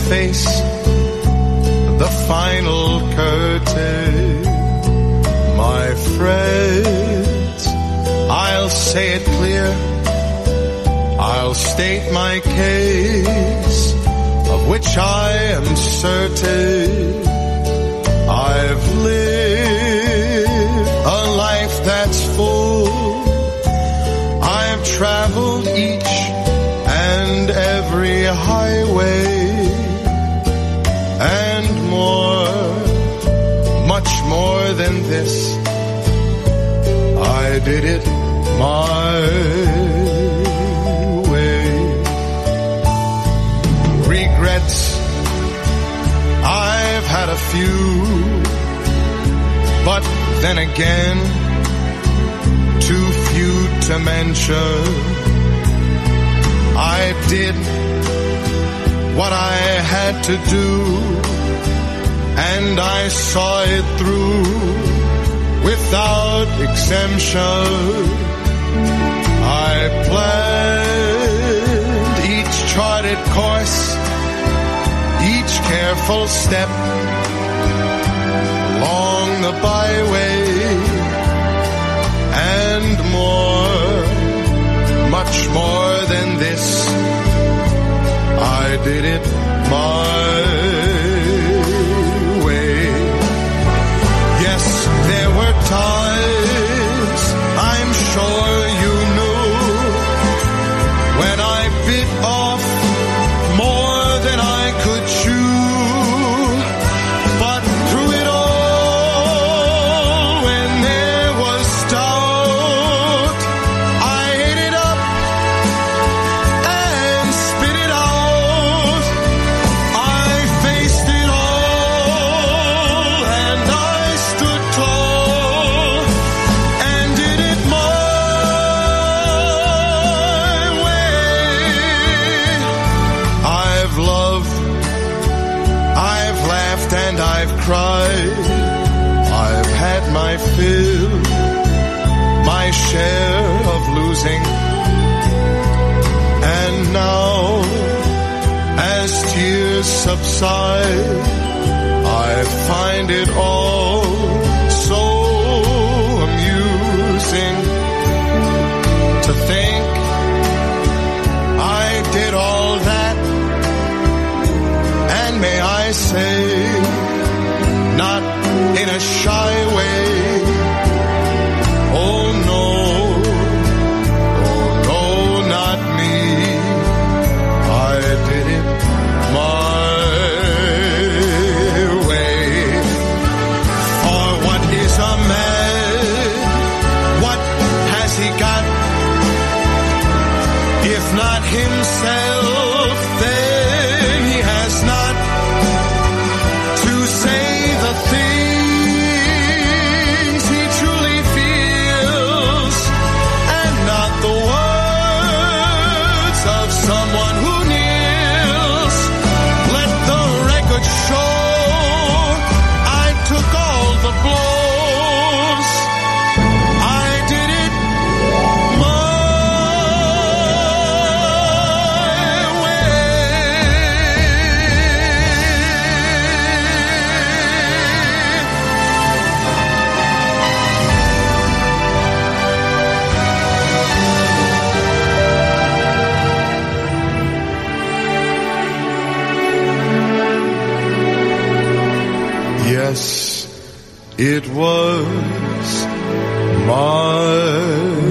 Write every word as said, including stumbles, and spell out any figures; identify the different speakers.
Speaker 1: face the final curtain. My friends, I'll say it clear, I'll state my case, of which I am certain. I've lived a life that's full. I've traveled each and every highway and more, much more than this. I did it my way. Regrets, I've had a few, but then again, too few to mention. I did what I had to do, and I saw it through without exemption. I planned each charted course, each careful step along the byway, and more, much more than this, I did it my way. Yes, there were times, I'm sure you knew, when I bit off more than I could chew. But through it all, when there was doubt, I ate it up and spit it out. I faced it all and I stood tall and did it my way. I've loved, I've laughed and I've cried. I've had my fill, my share of losing. And now, as tears subside, I find it all so amusing to think I did all that, and may I say, not in a shy way. Oh no, oh no, not me. I did it my way. For what is a man? What has he got? If not himself, then he has not to say the things he truly feels, and not the words of someone who kneels. Let the record show I took all the blows. I did it my way. Yes, it was my